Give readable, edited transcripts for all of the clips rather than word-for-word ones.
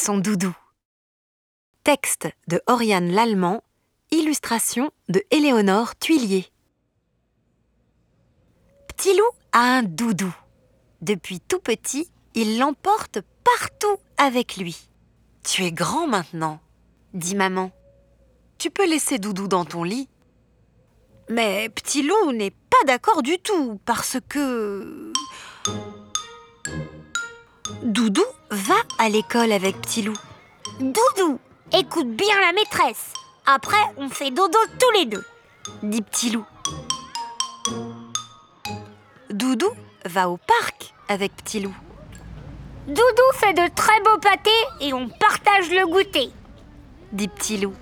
son doudou. Texte de Oriane Lallemand, illustration de Éléonore Tuillier. Petit loup a un doudou. Depuis tout petit, il l'emporte partout avec lui. « Tu es grand maintenant », dit maman. « Tu peux laisser Doudou dans ton lit. » Mais Petit loup n'est pas d'accord du tout parce que... Doudou va à l'école avec Petit loup. Doudou, écoute bien la maîtresse. Après, on fait dodo tous les deux, dit Petit loup. Doudou va au parc avec Petit loup. Doudou fait de très beaux pâtés et on partage le goûter, dit Petit loup.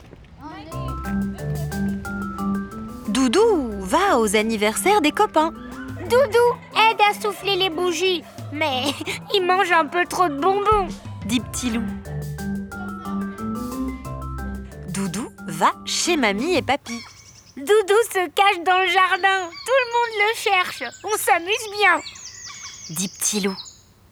Doudou va aux anniversaires des copains. Doudou aide à souffler les bougies, mais il mange un peu trop de bonbons, dit Petit loup. Doudou va chez mamie et papy. Doudou se cache dans le jardin, tout le monde le cherche, on s'amuse bien, dit Petit loup.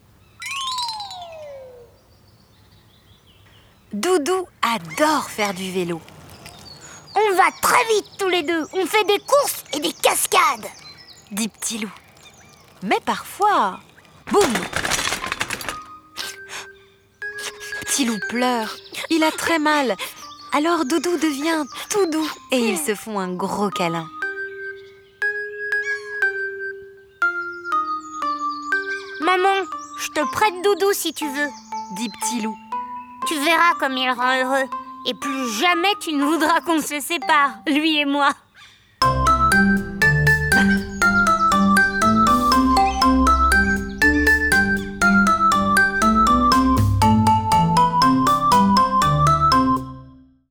Doudou adore faire du vélo. On va très vite tous les deux, on fait des courses et des cascades, dit Petit loup. Mais parfois, boum! Petit loup pleure, il a très mal. Alors Doudou devient tout doux et ils se font un gros câlin. Maman, je te prête Doudou si tu veux, dit Petit loup. Tu verras comme il rend heureux. Et plus jamais tu ne voudras qu'on se sépare, lui et moi.